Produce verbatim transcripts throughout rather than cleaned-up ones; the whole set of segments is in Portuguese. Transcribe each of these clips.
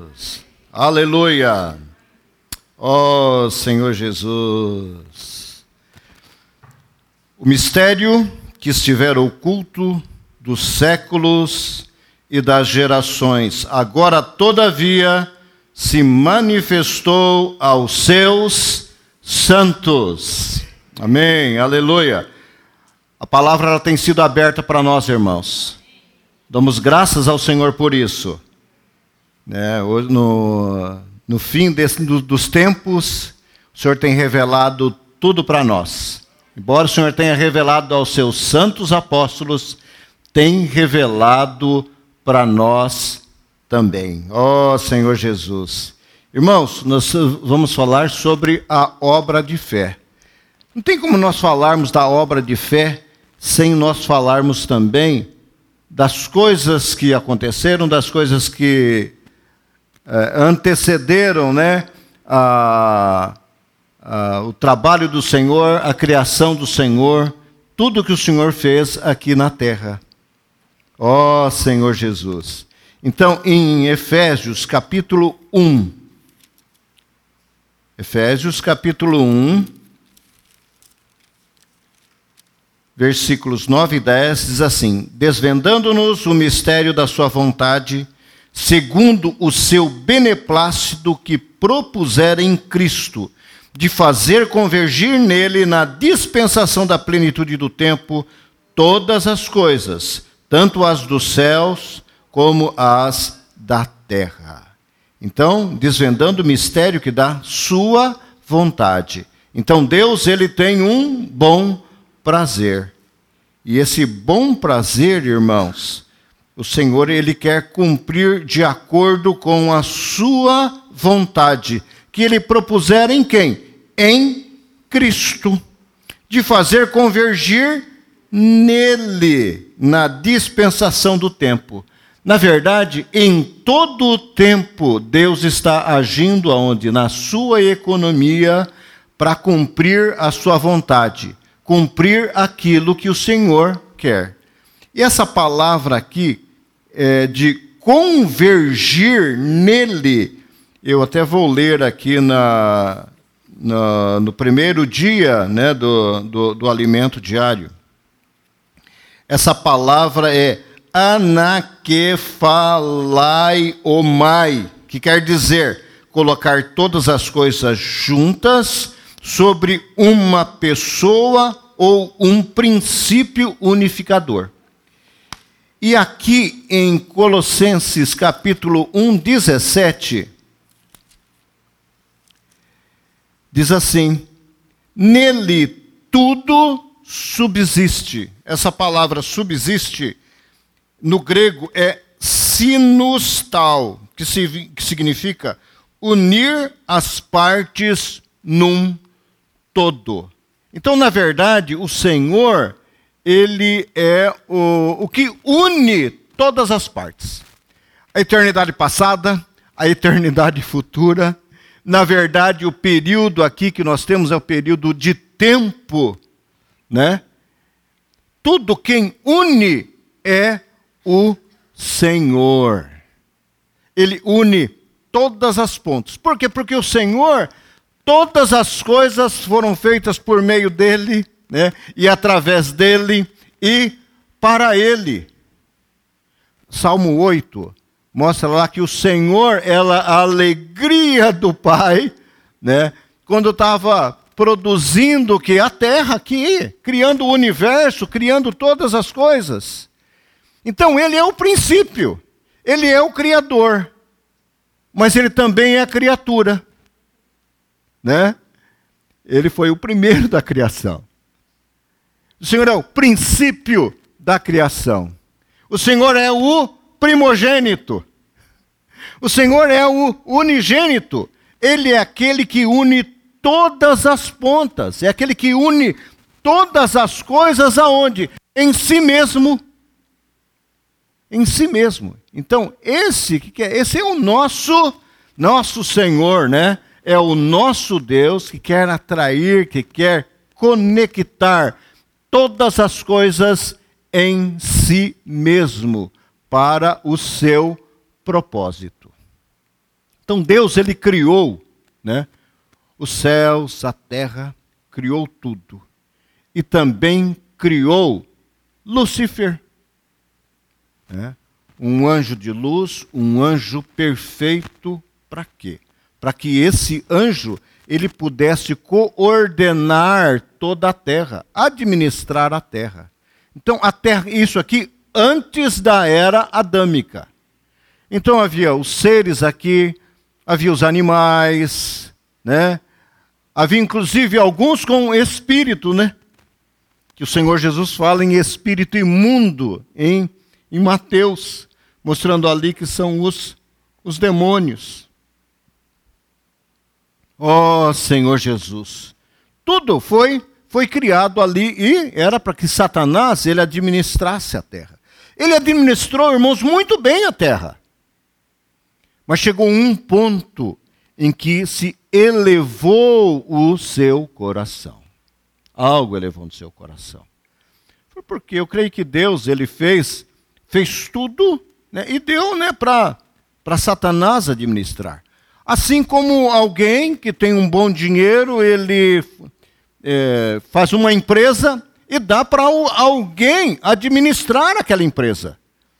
Jesus. Aleluia. Ó Senhor Jesus. O mistério que estiver oculto dos séculos e das gerações, agora todavia se manifestou aos seus santos. Amém, aleluia. A palavra ela tem sido aberta para nós, irmãos. Damos graças ao Senhor por isso. É, no, no fim desse, do, dos tempos, o Senhor tem revelado tudo para nós. Embora o Senhor tenha revelado aos seus santos apóstolos, tem revelado para nós também. Ó Senhor Jesus. Irmãos, nós vamos falar sobre a obra de fé. Não tem como nós falarmos da obra de fé sem nós falarmos também das coisas que aconteceram, das coisas que eh, antecederam, né, a, a, o trabalho do Senhor, a criação do Senhor, tudo que o Senhor fez aqui na terra. Ó Senhor Jesus. Então, em Efésios capítulo um, Efésios capítulo um, versículos nove e dez, diz assim: desvendando-nos o mistério da sua vontade, segundo o seu beneplácito que propusera em Cristo, de fazer convergir nele, na dispensação da plenitude do tempo, todas as coisas, tanto as dos céus como as da terra. Então, desvendando o mistério que dá sua vontade. Então, Deus, ele tem um bom prazer. E esse bom prazer, irmãos, o Senhor, ele quer cumprir de acordo com a sua vontade, que ele propusera em quem? Em Cristo, de fazer convergir nele, na dispensação do tempo. Na verdade, em todo o tempo, Deus está agindo aonde? Na sua economia, para cumprir a sua vontade, cumprir aquilo que o Senhor quer. E essa palavra aqui, é, de convergir nele, eu até vou ler aqui na, na, no primeiro dia, né, do, do, do alimento diário. Essa palavra é anakephalaomai, que quer dizer colocar todas as coisas juntas sobre uma pessoa ou um princípio unificador. E aqui em Colossenses capítulo um, dezessete, diz assim: nele tudo subsiste. Essa palavra subsiste, no grego, é sinustal, que significa unir as partes num todo. Então, na verdade, o Senhor, ele é o, o que une todas as partes. A eternidade passada, a eternidade futura. Na verdade, o período aqui que nós temos é o período de tempo, né? Tudo quem une é o Senhor. Ele une todas as pontas. Por quê? Porque o Senhor, todas as coisas foram feitas por meio dele, né? E através dele e para ele. Salmo oito mostra lá que o Senhor é a alegria do Pai, né? Quando estava produzindo o que? A terra aqui, criando o universo, criando todas as coisas. Então ele é o princípio, ele é o Criador, mas ele também é a criatura, né? Ele foi o primeiro da criação. O Senhor é o princípio da criação. O Senhor é o primogênito. O Senhor é o unigênito. Ele é aquele que une todas as pontas. É aquele que une todas as coisas aonde? Em si mesmo. Em si mesmo. Então, esse, esse é o nosso, nosso Senhor, né? É o nosso Deus que quer atrair, que quer conectar todas as coisas em si mesmo para o seu propósito. Então Deus, ele criou, né, os céus, a terra, criou tudo. E também criou Lúcifer, né? Um anjo de luz, um anjo perfeito, para quê? Para que esse anjo ele pudesse coordenar toda a terra, administrar a terra. Então, a terra, isso aqui antes da era adâmica. Então havia os seres aqui, havia os animais, né? Havia inclusive alguns com espírito, né? Que o Senhor Jesus fala em espírito imundo em, em Mateus, mostrando ali que são os, os demônios. Ó Senhor Jesus, tudo foi, foi criado ali e era para que Satanás ele administrasse a terra. Ele administrou, irmãos, muito bem a terra. Mas chegou um ponto em que se elevou o seu coração. Algo elevou no seu coração. Foi porque eu creio que Deus ele fez, fez tudo, né, e deu, né, para Satanás administrar. Assim como alguém que tem um bom dinheiro, ele é, faz uma empresa e dá para alguém administrar aquela empresa.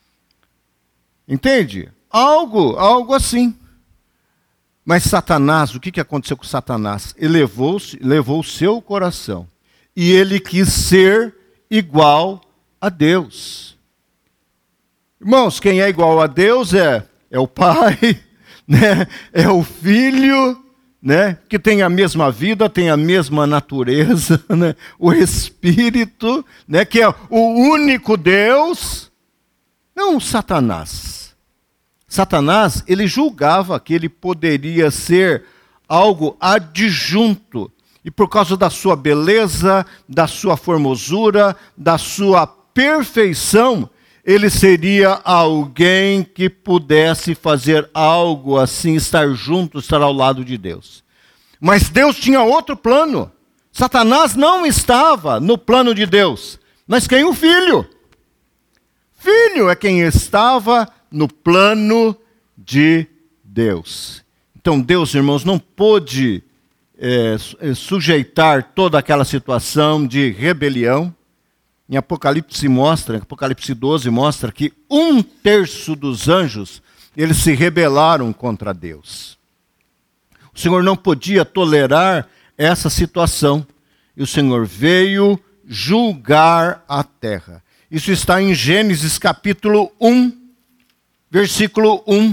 Entende? Algo, algo assim. Mas Satanás, o que, que aconteceu com Satanás? Ele levou, levou o seu coração. E ele quis ser igual a Deus. Irmãos, quem é igual a Deus é, é o Pai, né? É o Filho, né? Que tem a mesma vida, tem a mesma natureza, né? O Espírito, né? Que é o único Deus. Não Satanás. Satanás, ele julgava que ele poderia ser algo adjunto. E por causa da sua beleza, da sua formosura, da sua perfeição, ele seria alguém que pudesse fazer algo assim, estar junto, estar ao lado de Deus. Mas Deus tinha outro plano. Satanás não estava no plano de Deus. Mas quem? O Filho. Filho é quem estava no plano de Deus. Então Deus, irmãos, não pôde é, sujeitar toda aquela situação de rebelião. Em Apocalipse mostra, Apocalipse doze mostra que um terço dos anjos, eles se rebelaram contra Deus. O Senhor não podia tolerar essa situação. E o Senhor veio julgar a terra. Isso está em Gênesis capítulo um, versículo um.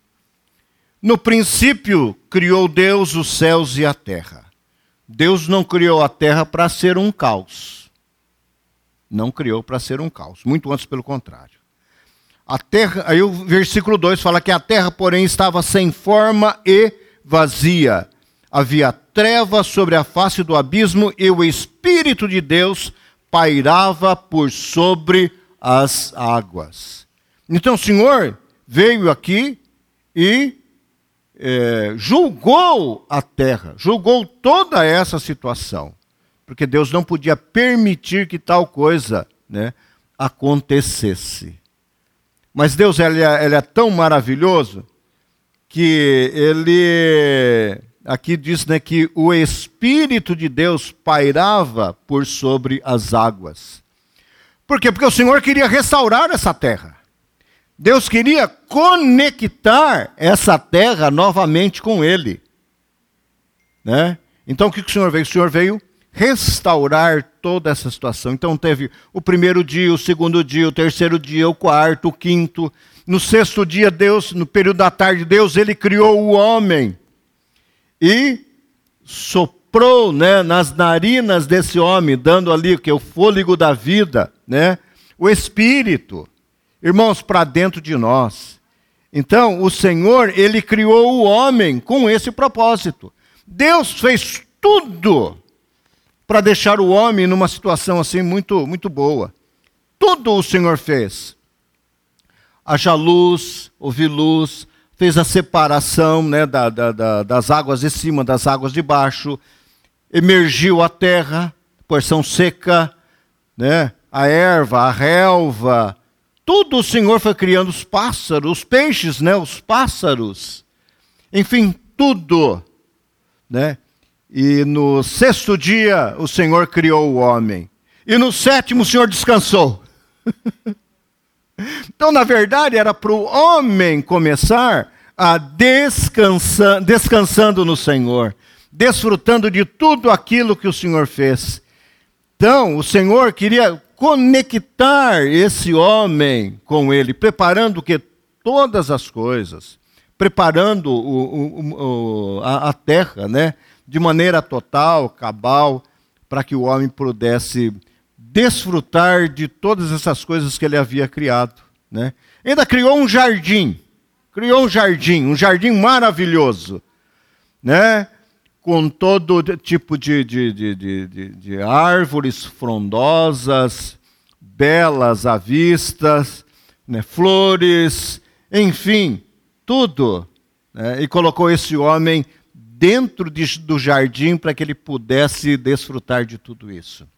No princípio criou Deus os céus e a terra. Deus não criou a terra para ser um caos. Não criou para ser um caos, muito antes pelo contrário. A terra, aí o versículo dois fala que a terra, porém, estava sem forma e vazia. Havia trevas sobre a face do abismo e o Espírito de Deus pairava por sobre as águas. Então o Senhor veio aqui e é, julgou a terra, julgou toda essa situação. Porque Deus não podia permitir que tal coisa, né, acontecesse. Mas Deus ele é, ele é tão maravilhoso que ele, aqui diz, né, que o Espírito de Deus pairava por sobre as águas. Por quê? Porque o Senhor queria restaurar essa terra. Deus queria conectar essa terra novamente com Ele. Né? Então o que o Senhor veio? O Senhor veio restaurar toda essa situação. Então teve o primeiro dia, o segundo dia, o terceiro dia, o quarto, o quinto. No sexto dia, Deus, no período da tarde, Deus, ele criou o homem. E soprou, né, nas narinas desse homem, dando ali que é o fôlego da vida, né, o Espírito. Irmãos, para dentro de nós. Então, o Senhor, ele criou o homem com esse propósito. Deus fez tudo para deixar o homem numa situação assim muito, muito boa. Tudo o Senhor fez. Haja luz, houve luz, fez a separação, né, da, da, da, das águas de cima, das águas de baixo, emergiu a terra, porção seca, né, a erva, a relva, tudo o Senhor foi criando, os pássaros, os peixes, né, os pássaros. enfim, tudo, né? E no sexto dia o Senhor criou o homem. E no sétimo o Senhor descansou. Então, na verdade, era para o homem começar a descansar, descansando no Senhor, desfrutando de tudo aquilo que o Senhor fez. Então, o Senhor queria conectar esse homem com ele, preparando que todas as coisas, preparando o, o, o, a, a terra, né, de maneira total, cabal, para que o homem pudesse desfrutar de todas essas coisas que ele havia criado, né? Ainda criou um jardim, criou um jardim, um jardim maravilhoso, né? Com todo tipo de, de, de, de, de árvores frondosas, belas à vista, né? Flores, enfim, tudo, né? E colocou esse homem dentro de, do jardim para que ele pudesse desfrutar de tudo isso.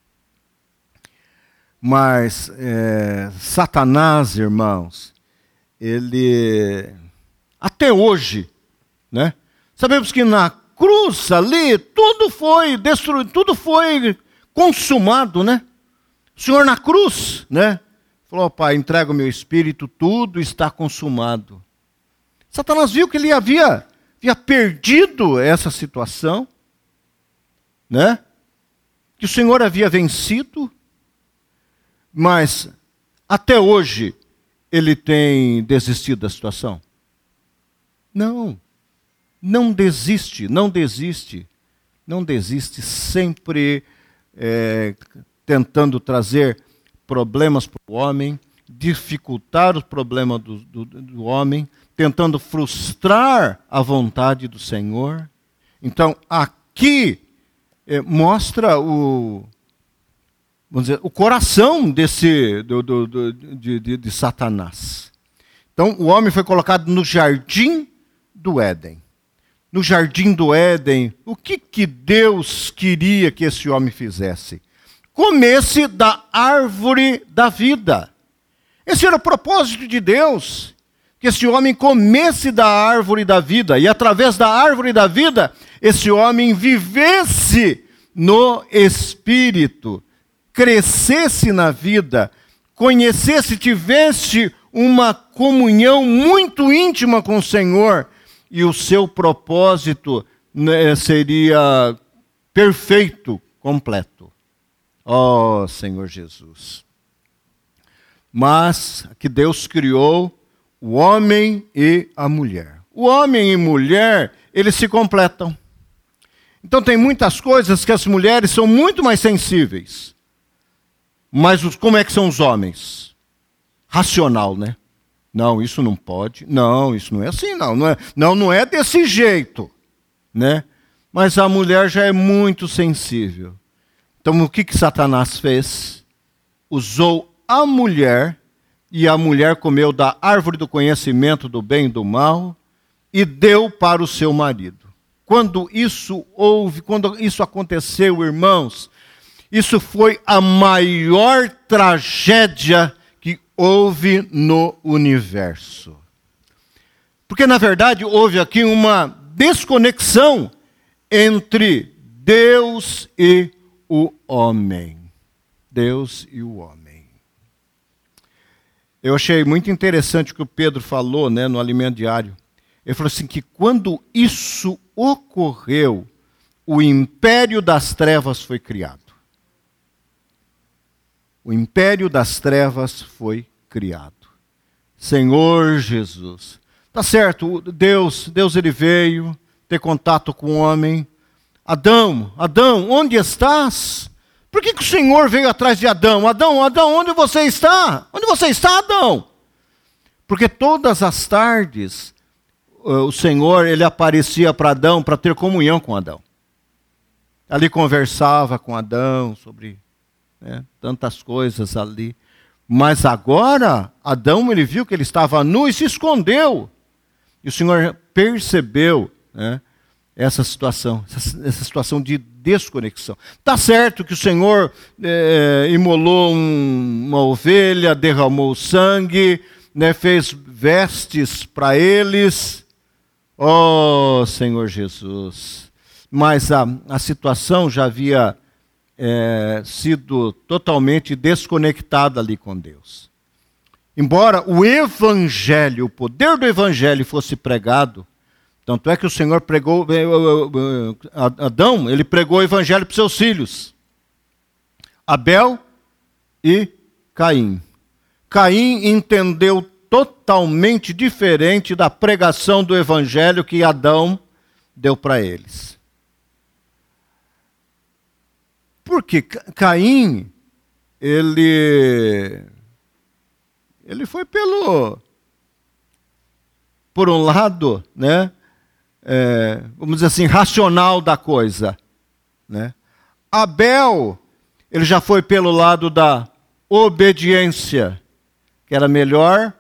Mas é, Satanás, irmãos, ele, até hoje, né? Sabemos que na cruz ali, tudo foi destruído, tudo foi consumado, né? O Senhor na cruz, né? Falou, Pai, entrega o meu espírito, tudo está consumado. Satanás viu que ele havia, havia perdido essa situação, né? Que o Senhor havia vencido. Mas, até hoje, ele tem desistido da situação? Não. Não desiste, não desiste. Não desiste, sempre é, tentando trazer problemas para o homem, dificultar o problema do, do, do homem, tentando frustrar a vontade do Senhor. Então, aqui é, mostra o... Vamos dizer, o coração desse, do, do, do, de, de, de Satanás. Então, o homem foi colocado no jardim do Éden. No jardim do Éden, o que, que Deus queria que esse homem fizesse? Comesse da árvore da vida. Esse era o propósito de Deus, que esse homem comesse da árvore da vida, e através da árvore da vida, esse homem vivesse no Espírito, crescesse na vida, conhecesse, tivesse uma comunhão muito íntima com o Senhor, e o seu propósito, né, seria perfeito, completo. Ó Senhor Jesus. Mas que Deus criou o homem e a mulher. O homem e mulher, eles se completam. Então tem muitas coisas que as mulheres são muito mais sensíveis. Mas os, como é que são os homens? Racional, né? Não, isso não pode. Não, isso não é assim, não. Não é, não, não é desse jeito, né? Mas a mulher já é muito sensível. Então o que, que Satanás fez? Usou a mulher, e a mulher comeu da árvore do conhecimento do bem e do mal, e deu para o seu marido. Quando isso houve, quando isso aconteceu, irmãos, isso foi a maior tragédia que houve no universo. Porque, na verdade, houve aqui uma desconexão entre Deus e o homem. Deus e o homem. Eu achei muito interessante o que o Pedro falou, né, no Alimento Diário. Ele falou assim, que quando isso ocorreu, o império das trevas foi criado. O império das trevas foi criado. Senhor Jesus. Tá certo, Deus, Deus ele veio ter contato com o homem. Adão, Adão, onde estás? Por que, que o Senhor veio atrás de Adão? Adão, Adão, onde você está? Onde você está, Adão? Porque todas as tardes o Senhor ele aparecia para Adão para ter comunhão com Adão. Ali conversava com Adão sobre, né, tantas coisas ali. Mas agora, Adão ele viu que ele estava nu e se escondeu. E o Senhor percebeu, né, essa situação, essa, essa situação de desconexão. Está certo que o Senhor é, imolou um, uma ovelha, derramou sangue, né, fez vestes para eles. Oh, Oh, Senhor Jesus. Mas a, a situação já havia é, sido totalmente desconectada ali com Deus. Embora o evangelho, o poder do evangelho fosse pregado, tanto é que o Senhor pregou, Adão, ele pregou o evangelho para os seus filhos, Abel e Caim. Caim entendeu totalmente diferente da pregação do evangelho que Adão deu para eles. Porque Caim, ele, ele foi pelo, por um lado, né, é, vamos dizer assim, racional da coisa, né? Abel, ele já foi pelo lado da obediência, que era melhor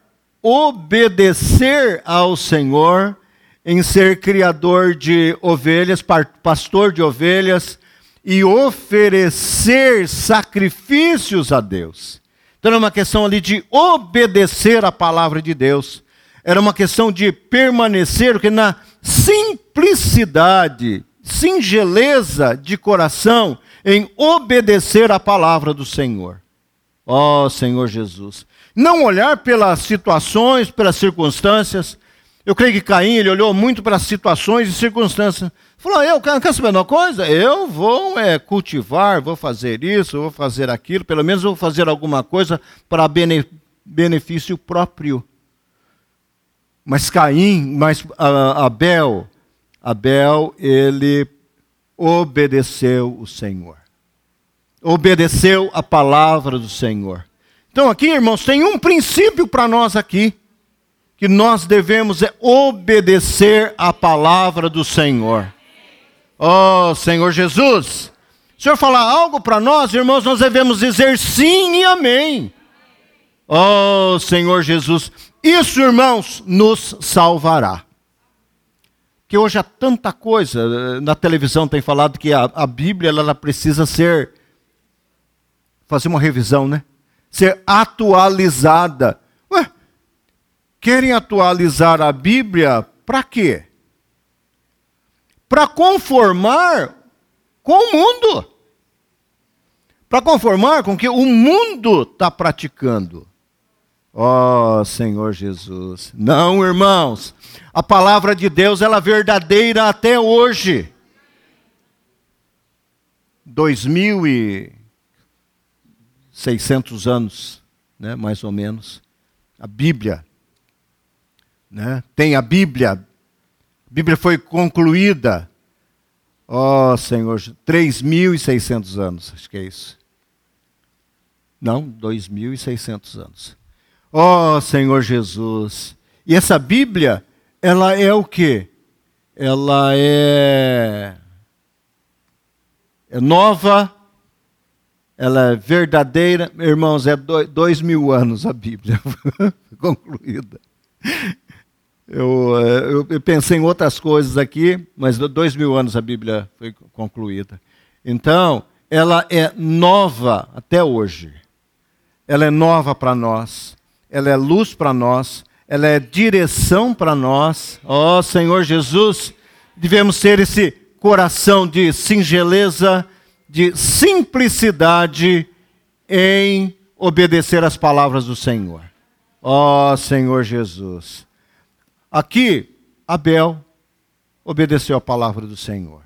obedecer ao Senhor em ser criador de ovelhas, pastor de ovelhas, e oferecer sacrifícios a Deus. Então era uma questão ali de obedecer a palavra de Deus. Era uma questão de permanecer na simplicidade, singeleza de coração, em obedecer a palavra do Senhor. Ó Senhor Jesus. Não olhar pelas situações, pelas circunstâncias. Eu creio que Caim, ele olhou muito para as situações e circunstâncias. Falou, eu quero saber uma coisa? Eu vou é, cultivar, vou fazer isso, vou fazer aquilo, pelo menos vou fazer alguma coisa para bene, benefício próprio. Mas Caim, mas uh, Abel, Abel, ele obedeceu o Senhor. Obedeceu a palavra do Senhor. Então aqui, irmãos, tem um princípio para nós aqui, que nós devemos é obedecer a palavra do Senhor. Oh, Senhor Jesus, o Senhor falar algo para nós, irmãos, nós devemos dizer sim e amém. Oh, Senhor Jesus, isso, irmãos, nos salvará. Que hoje há tanta coisa, na televisão tem falado que a, a Bíblia, ela precisa ser, fazer uma revisão, né? Ser atualizada. Ué, querem atualizar a Bíblia para quê? Para conformar com o mundo. Para conformar com o que o mundo está praticando. Ó oh, Senhor Jesus. Não, irmãos. A palavra de Deus, ela é verdadeira até hoje. Dois mil e seiscentos anos, né, mais ou menos. A Bíblia. Né, tem a Bíblia. A Bíblia foi concluída. Ó oh, Senhor, três mil e seiscentos anos, acho que é isso. Não, dois mil e seiscentos anos. Ó oh, Senhor Jesus. E essa Bíblia, ela é o quê? Ela é, é nova, ela é verdadeira. Irmãos, é dois, dois mil anos a Bíblia concluída. Eu, eu, eu pensei em outras coisas aqui, mas dois mil anos a Bíblia foi concluída. Então, ela é nova até hoje. Ela é nova para nós. Ela é luz para nós. Ela é direção para nós. Ó oh, Senhor Jesus, devemos ter esse coração de singeleza, de simplicidade em obedecer às palavras do Senhor. Ó oh, Senhor Jesus. Aqui, Abel obedeceu a palavra do Senhor.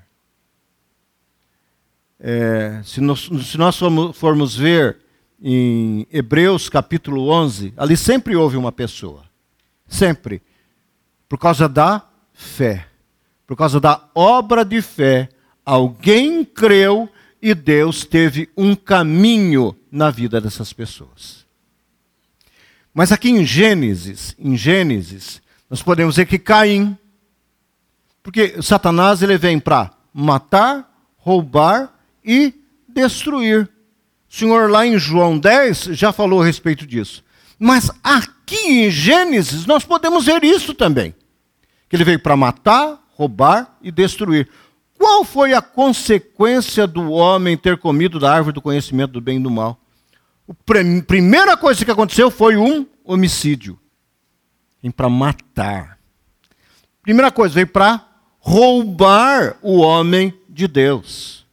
É, se nós, se nós formos, formos ver em Hebreus capítulo onze, ali sempre houve uma pessoa. Sempre. Por causa da fé. Por causa da obra de fé, alguém creu e Deus teve um caminho na vida dessas pessoas. Mas aqui em Gênesis, em Gênesis, nós podemos ver que Caim, porque Satanás ele vem para matar, roubar e destruir. O Senhor lá em João dez já falou a respeito disso. Mas aqui em Gênesis nós podemos ver isso também. Que ele veio para matar, roubar e destruir. Qual foi a consequência do homem ter comido da árvore do conhecimento do bem e do mal? A primeira coisa que aconteceu foi um homicídio. Vem para matar. Primeira coisa, veio para roubar o homem de Deus.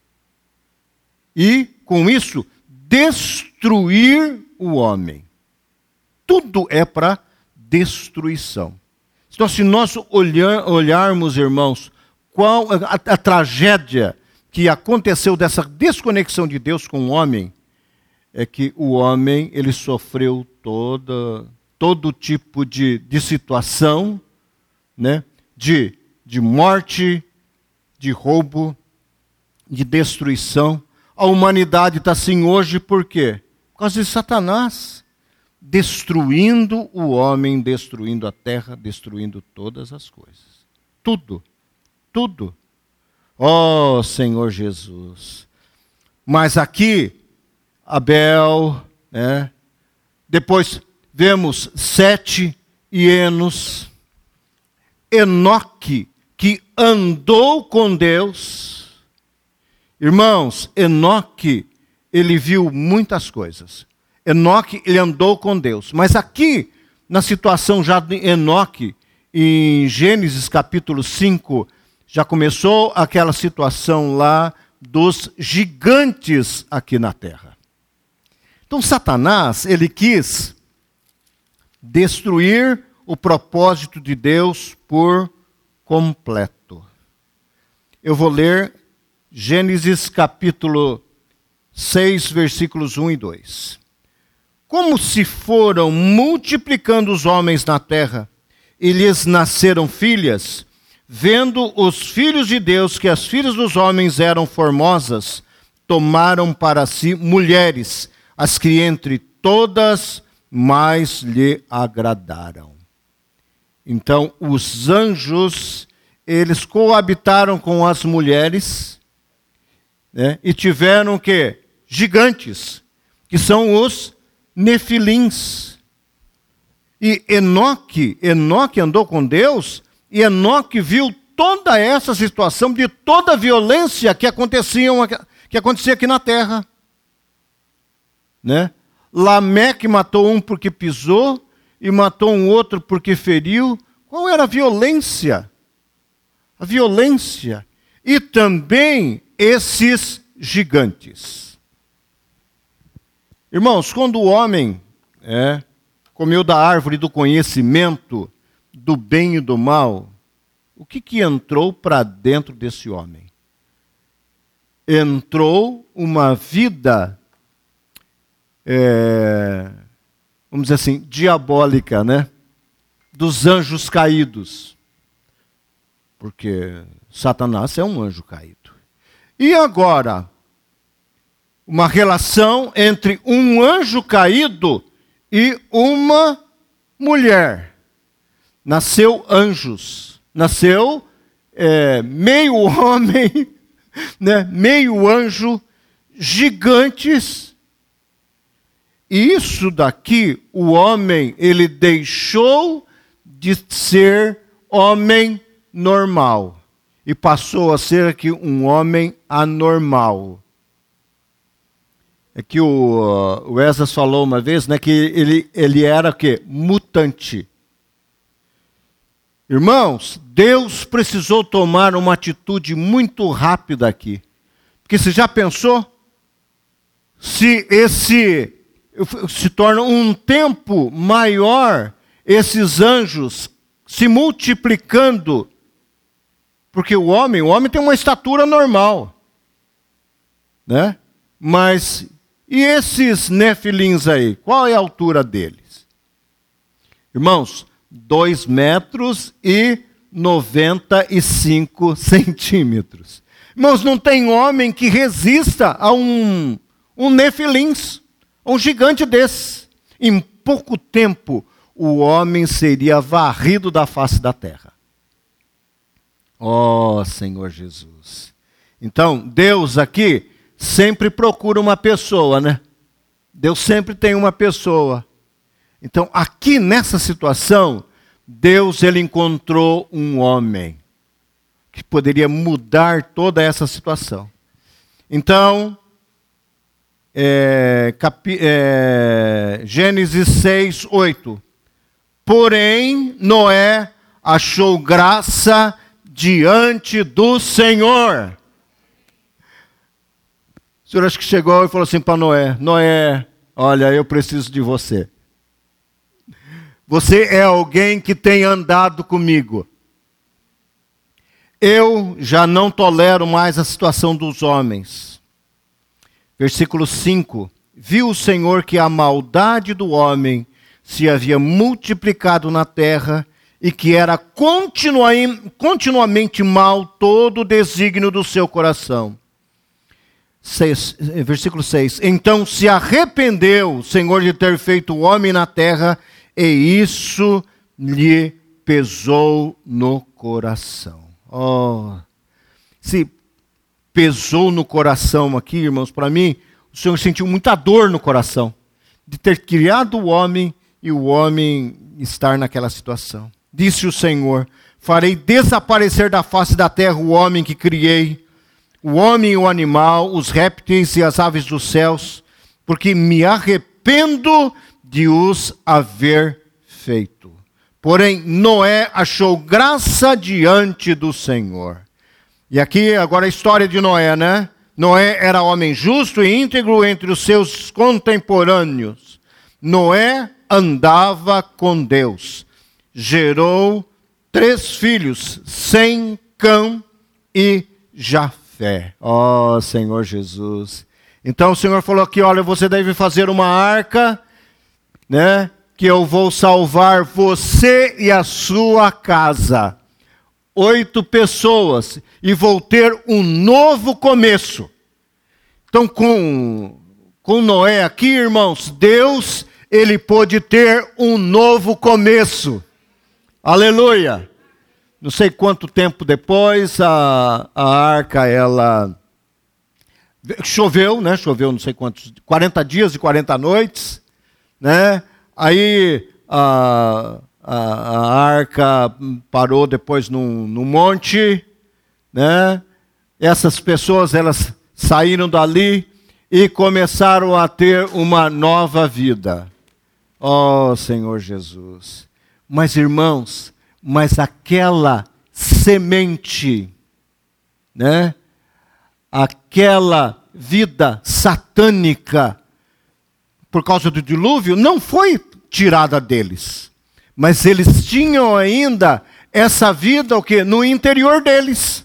E, com isso, destruir o homem. Tudo é para destruição. Então, se nós olhar, olharmos, irmãos, qual a, a tragédia que aconteceu dessa desconexão de Deus com o homem, é que o homem ele sofreu toda, todo tipo de, de situação, né? de, de morte, de roubo, de destruição. A humanidade está assim hoje por quê? Por causa de Satanás. Destruindo o homem, destruindo a terra, destruindo todas as coisas. Tudo. Tudo. Oh, Senhor Jesus. Mas aqui, Abel, né? Depois vemos Sete e Enos. Enoque, que andou com Deus. Irmãos, Enoque, ele viu muitas coisas. Enoque, ele andou com Deus. Mas aqui, na situação já de Enoque, em Gênesis capítulo cinco, já começou aquela situação lá dos gigantes aqui na terra. Então, Satanás, ele quis destruir o propósito de Deus por completo. Eu vou ler Gênesis capítulo seis, versículos um e dois. Como se foram multiplicando os homens na terra, e lhes nasceram filhas, vendo os filhos de Deus que as filhas dos homens eram formosas, tomaram para si mulheres, as que entre todas mais lhe agradaram. Então, os anjos, eles coabitaram com as mulheres, né, e tiveram o quê? Gigantes, que são os Nefilins. E Enoque, Enoque andou com Deus, e Enoque viu toda essa situação de toda a violência que acontecia, que acontecia aqui na terra. Né? Lameque matou um porque pisou, e matou um outro porque feriu. Qual era a violência? A violência. E também esses gigantes. Irmãos, quando o homem é, comeu da árvore do conhecimento do bem e do mal, o que, que entrou para dentro desse homem? Entrou uma vida, é, vamos dizer assim, diabólica, né? Dos anjos caídos. Porque Satanás é um anjo caído. E agora, uma relação entre um anjo caído e uma mulher. Nasceu anjos. Nasceu é, meio homem, né, meio anjo, gigantes. E isso daqui, o homem, ele deixou de ser homem normal. E passou a ser aqui um homem anormal. É que o, o Esdras falou uma vez, né, que ele, ele era o quê? Mutante. Irmãos, Deus precisou tomar uma atitude muito rápida aqui. Porque você já pensou? Se esse se torna um tempo maior, esses anjos se multiplicando, porque o homem, o homem tem uma estatura normal, né? Mas e esses nefilins aí? Qual é a altura deles? Irmãos, dois metros e noventa e cinco centímetros. Irmãos, não tem homem que resista a um, um nefilins, um gigante desse. Em pouco tempo, o homem seria varrido da face da terra. Ó Senhor Jesus. Então, Deus aqui sempre procura uma pessoa, né? Deus sempre tem uma pessoa. Então, aqui nessa situação, Deus ele encontrou um homem que poderia mudar toda essa situação. Então, é, capi, é, Gênesis seis, oito. Porém, Noé achou graça diante do Senhor. O Senhor acho que chegou e falou assim para Noé, Noé, olha, eu preciso de você. Você é alguém que tem andado comigo. Eu já não tolero mais a situação dos homens. Versículo cinco. Viu o Senhor que a maldade do homem se havia multiplicado na terra e que era continua, continuamente mal todo o desígnio do seu coração. Seis, versículo seis. Então se arrependeu o Senhor de ter feito o homem na terra, e isso lhe pesou no coração. Oh, se pesou no coração aqui, irmãos, para mim, o Senhor sentiu muita dor no coração de ter criado o homem e o homem estar naquela situação. Disse o Senhor, farei desaparecer da face da terra o homem que criei, o homem e o animal, os répteis e as aves dos céus, porque me arrependo de os haver feito. Porém, Noé achou graça diante do Senhor. E aqui agora a história de Noé, né? Noé era homem justo e íntegro entre os seus contemporâneos. Noé andava com Deus. Gerou três filhos, Sem, Cã e Jafé. Ó oh, Senhor Jesus. Então o Senhor falou aqui, olha, você deve fazer uma arca, né? Que eu vou salvar você e a sua casa. Oito pessoas. E vou ter um novo começo. Então com, com Noé aqui, irmãos, Deus, ele pôde ter um novo começo. Aleluia. Não sei quanto tempo depois, a, a arca, ela... Choveu, né? Choveu não sei quantos... quarenta dias e quarenta noites, né? Aí a, a, a arca parou depois num, num monte, né? Essas pessoas, elas saíram dali e começaram a ter uma nova vida. Oh, Senhor Jesus. Mas, irmãos, mas aquela semente, né? Aquela vida satânica, por causa do dilúvio, não foi tirada deles. Mas eles tinham ainda essa vida o quê? No interior deles.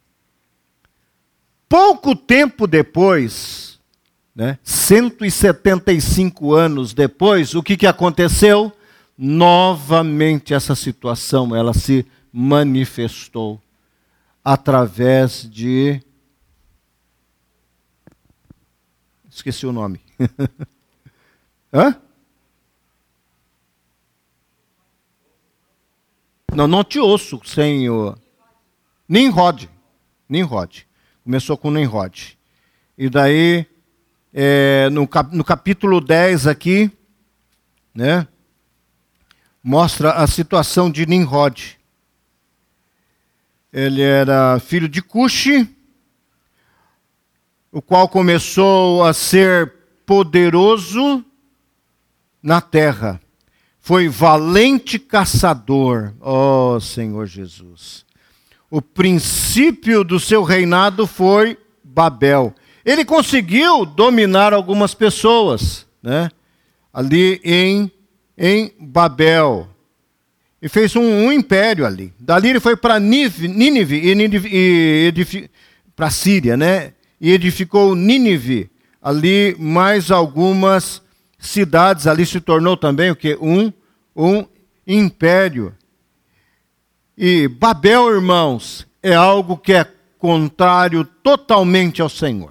Pouco tempo depois, né, cento e setenta e cinco anos depois, o que, que aconteceu? Novamente essa situação, ela se manifestou através de... Esqueci o nome. Hã? Não, não te ouço sem o... Nimrod. Nimrod. Começou com Nimrod. E daí, é, no, cap, no capítulo dez aqui, né, mostra a situação de Nimrod. Ele era filho de Cuxi, o qual começou a ser poderoso na terra. Foi valente caçador, ó Senhor Jesus. O princípio do seu reinado foi Babel. Ele conseguiu dominar algumas pessoas, né? Ali em, em Babel. E fez um, um império ali. Dali ele foi para Nínive, e, e para a Síria, né? E edificou Nínive. Ali mais algumas cidades. Ali se tornou também o quê? Um, um império. E Babel, irmãos, é algo que é contrário totalmente ao Senhor.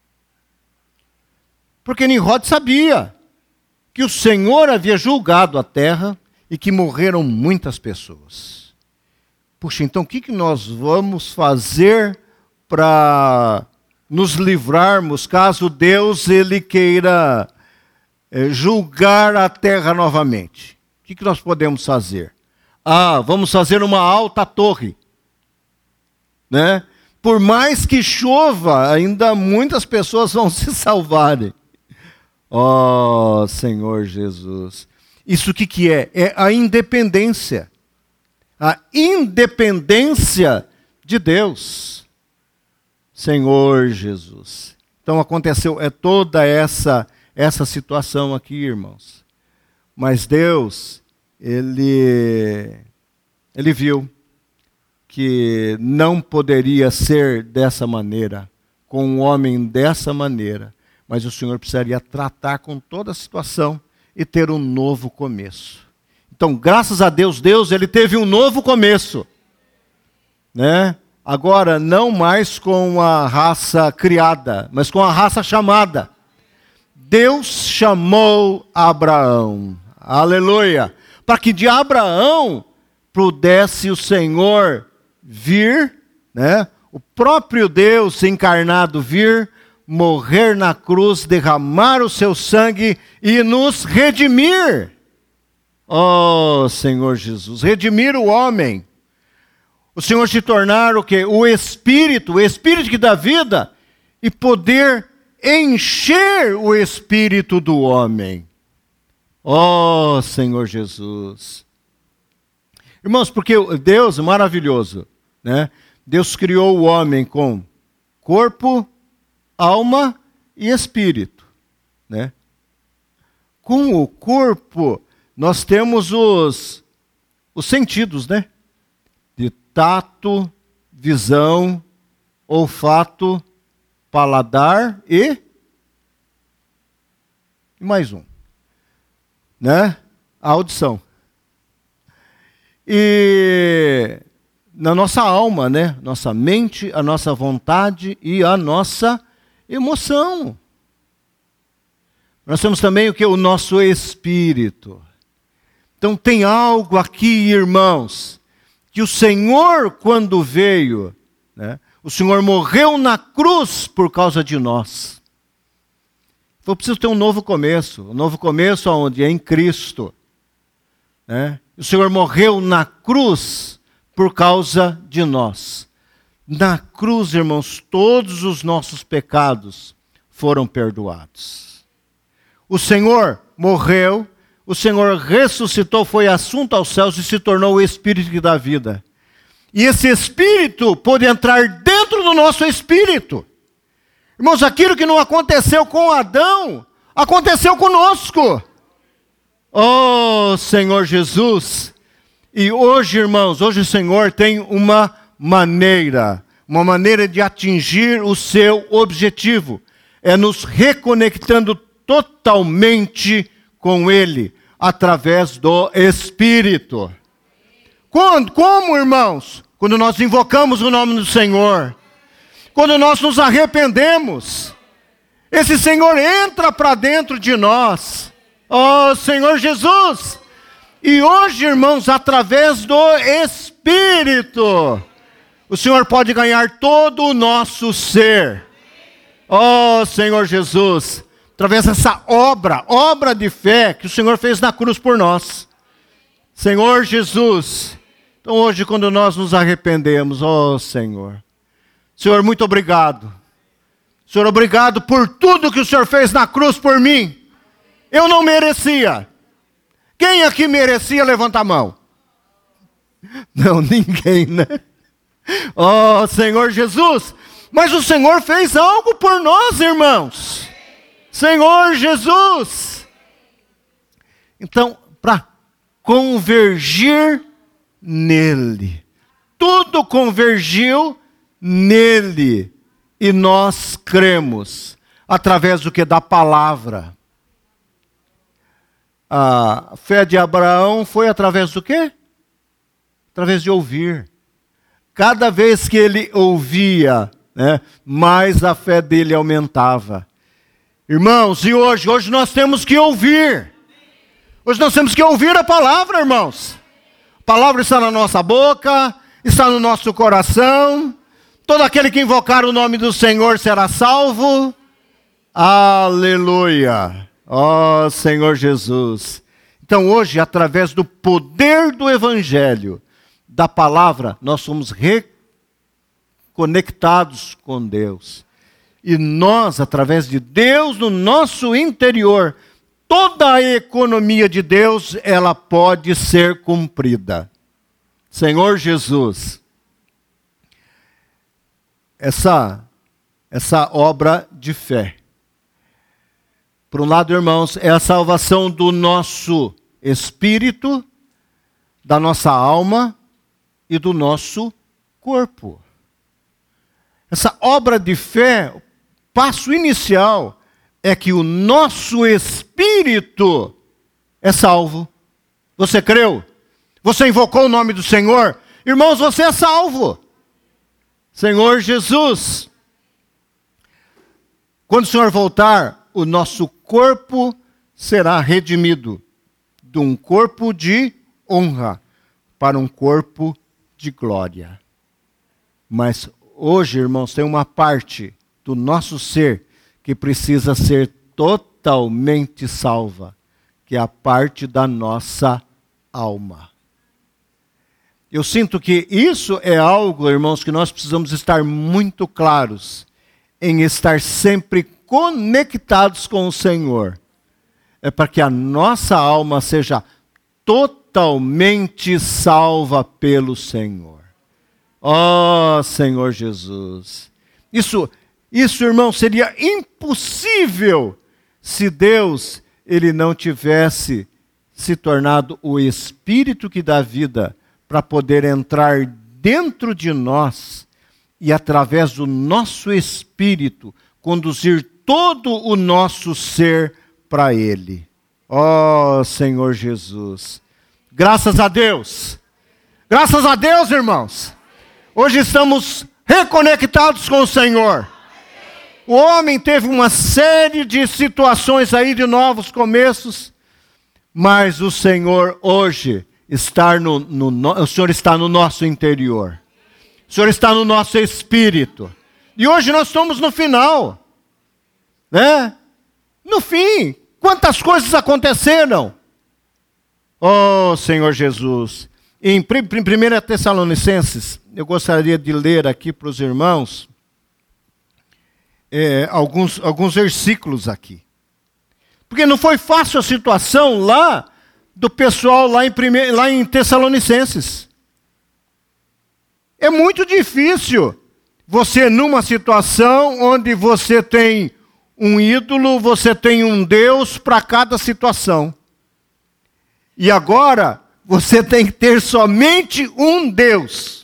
Porque Nimrod sabia que o Senhor havia julgado a terra e que morreram muitas pessoas. Puxa, então o que, que nós vamos fazer para nos livrarmos caso Deus ele queira é, julgar a terra novamente? O que, que nós podemos fazer? Ah, vamos fazer uma alta torre, né? Por mais que chova, ainda muitas pessoas vão se salvarem. Oh, Senhor Jesus. Isso o que, que é? É a independência. A independência de Deus. Senhor Jesus. Então aconteceu é toda essa, essa situação aqui, irmãos. Mas Deus, Ele, Ele viu que não poderia ser dessa maneira, com um homem dessa maneira. Mas o Senhor precisaria tratar com toda a situação e ter um novo começo. Então, graças a Deus, Deus ele teve um novo começo. Né? Agora, não mais com a raça criada, mas com a raça chamada. Deus chamou Abraão. Aleluia! Para que de Abraão pudesse o Senhor vir, né? O próprio Deus encarnado vir, morrer na cruz, derramar o seu sangue e nos redimir. Oh, Senhor Jesus, redimir o homem. O Senhor se tornar o quê? O Espírito, o Espírito que dá vida, e poder encher o Espírito do homem. Oh, Senhor Jesus. Irmãos, porque Deus é maravilhoso, né? Deus criou o homem com corpo, alma e espírito, né? Com o corpo, nós temos os, os sentidos, né? De tato, visão, olfato, paladar e, e mais um, né? A audição. E na nossa alma, né? Nossa mente, a nossa vontade e a nossa emoção. Nós temos também o que? O nosso espírito. Então tem algo aqui, irmãos, que o Senhor, quando veio, né? O Senhor morreu na cruz por causa de nós. Eu preciso ter um novo começo. Um novo começo aonde? É em Cristo. Né? O Senhor morreu na cruz por causa de nós. Na cruz, irmãos, todos os nossos pecados foram perdoados. O Senhor morreu, o Senhor ressuscitou, foi assunto aos céus e se tornou o Espírito que dá vida. E esse Espírito pôde entrar dentro do nosso espírito. Irmãos, aquilo que não aconteceu com Adão, aconteceu conosco. Oh, Senhor Jesus. E hoje, irmãos, hoje o Senhor tem uma maneira, uma maneira de atingir o seu objetivo. É nos reconectando totalmente com Ele, através do Espírito. Quando, como, irmãos? Quando nós invocamos o nome do Senhor. Quando nós nos arrependemos. Esse Senhor entra para dentro de nós. Oh, Senhor Jesus! E hoje, irmãos, através do Espírito, o Senhor pode ganhar todo o nosso ser. Oh, Senhor Jesus, através dessa obra, obra de fé que o Senhor fez na cruz por nós. Senhor Jesus, então hoje quando nós nos arrependemos, oh Senhor, Senhor, muito obrigado. Senhor, obrigado por tudo que o Senhor fez na cruz por mim. Eu não merecia. Quem aqui merecia, levanta a mão. Não, ninguém, né? Oh, Senhor Jesus. Mas o Senhor fez algo por nós, irmãos. Senhor Jesus. Então, para convergir nele. Tudo convergiu nele. E nós cremos. Através do que? Da palavra. A fé de Abraão foi através do quê? Através de ouvir. Cada vez que ele ouvia, né, mais a fé dele aumentava. Irmãos, e hoje? Hoje nós temos que ouvir. Hoje nós temos que ouvir a palavra, irmãos. A palavra está na nossa boca, está no nosso coração. Todo aquele que invocar o nome do Senhor será salvo. Aleluia. Ó oh, Senhor Jesus. Então hoje, através do poder do Evangelho, da palavra, nós somos reconectados com Deus. E nós, através de Deus, no nosso interior, toda a economia de Deus, ela pode ser cumprida. Senhor Jesus. essa, essa obra de fé. Por um lado, irmãos, é a salvação do nosso espírito, da nossa alma e do nosso corpo. Essa obra de fé, o passo inicial é que o nosso espírito é salvo. Você creu? Você invocou o nome do Senhor? Irmãos, você é salvo. Senhor Jesus. Quando o Senhor voltar, o nosso corpo será redimido de um corpo de honra para um corpo de glória. Mas hoje, irmãos, tem uma parte do nosso ser que precisa ser totalmente salva, que é a parte da nossa alma. Eu sinto que isso é algo, irmãos, que nós precisamos estar muito claros em estar sempre conectados com o Senhor. É para que a nossa alma seja totalmente salva pelo Senhor. Ó Senhor Jesus. Isso, isso, irmão, seria impossível se Deus ele não tivesse se tornado o Espírito que dá vida para poder entrar dentro de nós e através do nosso Espírito conduzir todo o nosso ser para Ele. Ó Senhor Jesus. Graças a Deus. Graças a Deus, irmãos. Hoje estamos reconectados com o Senhor. O homem teve uma série de situações aí de novos começos, mas o Senhor hoje está no, no, no, o Senhor está no nosso interior. O Senhor está no nosso espírito. E hoje nós estamos no final. Né? No fim, quantas coisas aconteceram? Oh, Senhor Jesus. Em primeira Tessalonicenses, eu gostaria de ler aqui para os irmãos é, alguns, alguns versículos aqui. Porque não foi fácil a situação lá do pessoal lá em, prime... lá em Tessalonicenses. É muito difícil você, numa situação onde você tem um ídolo, você tem um Deus para cada situação. E agora, você tem que ter somente um Deus.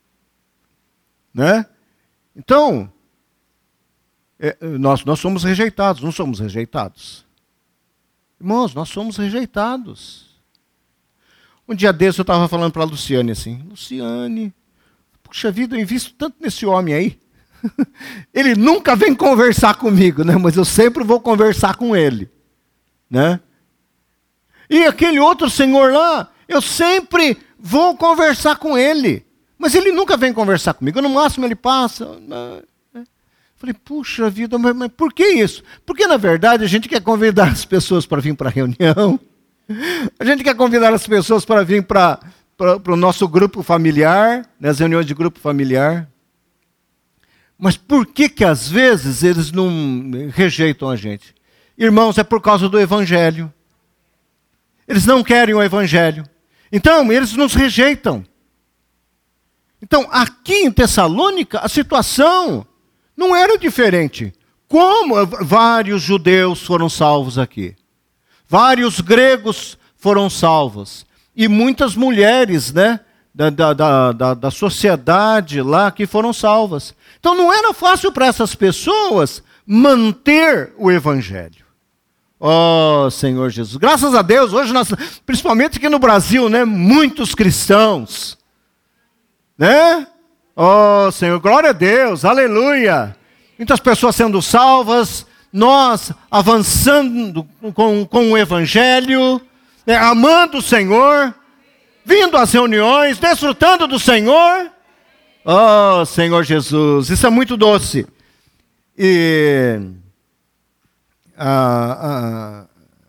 Né? Então, é, nós, nós somos rejeitados, não somos rejeitados. Irmãos, nós somos rejeitados. Um dia desse eu estava falando para a Luciane assim, Luciane, puxa vida, eu invisto tanto nesse homem aí. Ele nunca vem conversar comigo, né? Mas eu sempre vou conversar com ele. Né? E aquele outro senhor lá, eu sempre vou conversar com ele. Mas ele nunca vem conversar comigo. No máximo ele passa. Falei, puxa vida, mas, mas por que isso? Porque na verdade a gente quer convidar as pessoas para vir para a reunião. A gente quer convidar as pessoas para vir para o nosso grupo familiar, né, as reuniões de grupo familiar. Mas por que que às vezes eles não rejeitam a gente? Irmãos, é por causa do Evangelho. Eles não querem o Evangelho. Então, eles nos rejeitam. Então, aqui em Tessalônica, a situação não era diferente. Como vários judeus foram salvos aqui. Vários gregos foram salvos. E muitas mulheres, né, da, da, da, da sociedade lá que foram salvas. Então não era fácil para essas pessoas manter o Evangelho. Oh, Senhor Jesus. Graças a Deus, hoje, nós, principalmente aqui no Brasil, né, muitos cristãos. Né? Oh, Senhor, glória a Deus, aleluia. Muitas pessoas sendo salvas, nós avançando com, com o Evangelho, né, amando o Senhor, vindo às reuniões, desfrutando do Senhor. Oh, Senhor Jesus, isso é muito doce. E ah, ah,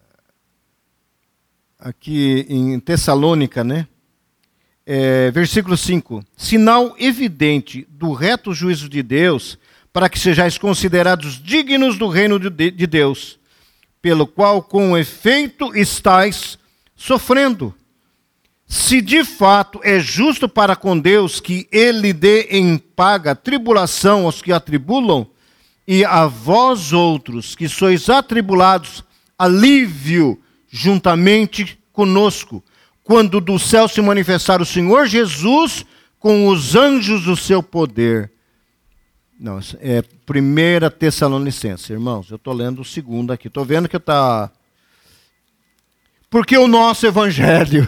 aqui em Tessalônica, né? É, versículo cinco. Sinal evidente do reto juízo de Deus, para que sejais considerados dignos do reino de, de Deus, pelo qual com efeito estáis sofrendo. se de fato é justo para com Deus que ele dê em paga tribulação aos que atribulam, e a vós outros que sois atribulados, alívio juntamente conosco, quando do céu se manifestar o Senhor Jesus com os anjos do seu poder. Não, é primeira Tessalonicenses, irmãos. Eu estou lendo o segundo aqui. Estou vendo que está... Porque o nosso evangelho...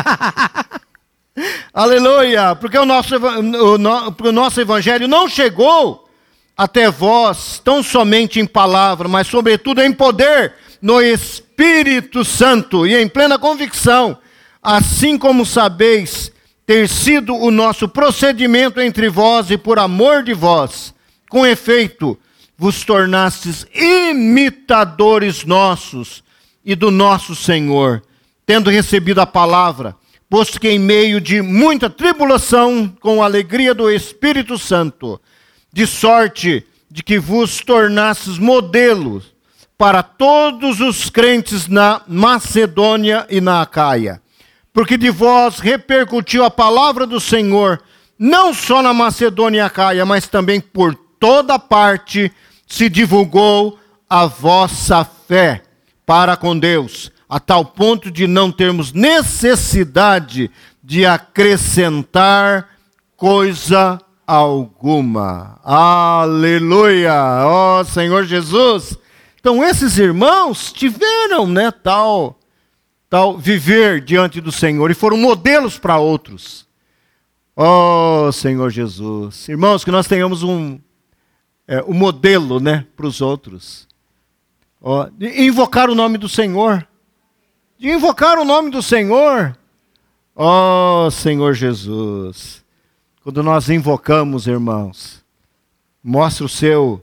Aleluia! Porque o nosso, o, no, o nosso evangelho não chegou até vós tão somente em palavra, mas sobretudo em poder, no Espírito Santo e em plena convicção, assim como sabeis ter sido o nosso procedimento entre vós e por amor de vós. Com efeito, vos tornastes imitadores nossos e do nosso Senhor, tendo recebido a palavra, posto que em meio de muita tribulação, com a alegria do Espírito Santo, de sorte de que vos tornastes modelos para todos os crentes na Macedônia e na Acaia. Porque de vós repercutiu a palavra do Senhor, não só na Macedônia e Acaia, mas também por toda parte se divulgou a vossa fé para com Deus, a tal ponto de não termos necessidade de acrescentar coisa alguma. Aleluia! Ó oh, Senhor Jesus! Então esses irmãos tiveram, né, tal... tal viver diante do Senhor e foram modelos para outros. Oh, Senhor Jesus. Irmãos, que nós tenhamos um, é, um modelo, né, para os outros. Oh, de invocar o nome do Senhor. De invocar o nome do Senhor. Oh, Senhor Jesus. Quando nós invocamos, irmãos, mostra o seu,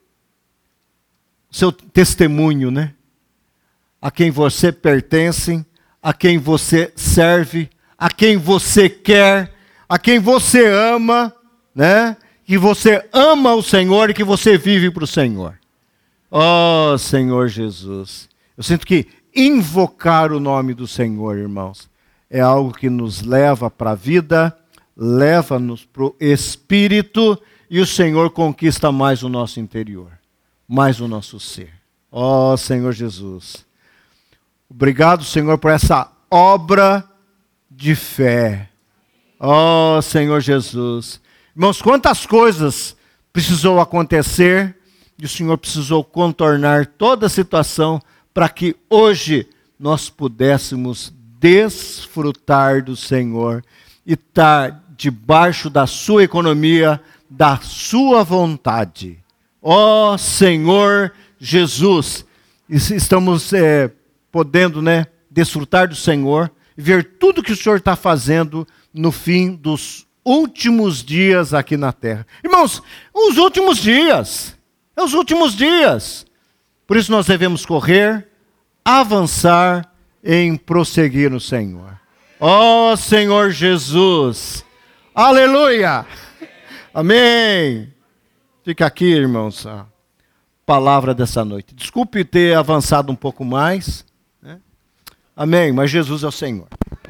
seu testemunho, né? A quem você pertence, a quem você serve, a quem você quer, a quem você ama, né? Que você ama o Senhor e que você vive para o Senhor. Oh, Senhor Jesus. Eu sinto que invocar o nome do Senhor, irmãos, é algo que nos leva para a vida, leva-nos para o Espírito e o Senhor conquista mais o nosso interior, mais o nosso ser. Oh, Senhor Jesus. Obrigado, Senhor, por essa obra de fé. Oh, Senhor Jesus. Irmãos, quantas coisas precisou acontecer e o Senhor precisou contornar toda a situação para que hoje nós pudéssemos desfrutar do Senhor e estar debaixo da sua economia, da sua vontade. Ó Senhor Jesus, estamos é, podendo, né, desfrutar do Senhor e ver tudo que o Senhor está fazendo no fim dos últimos dias aqui na terra. Irmãos, os últimos dias, é os últimos dias. Por isso nós devemos correr, avançar em prosseguir no Senhor. Ó Senhor Jesus, aleluia, amém. Fica aqui, irmãos, a palavra dessa noite. Desculpe ter avançado um pouco mais, né? Amém, mas Jesus é o Senhor.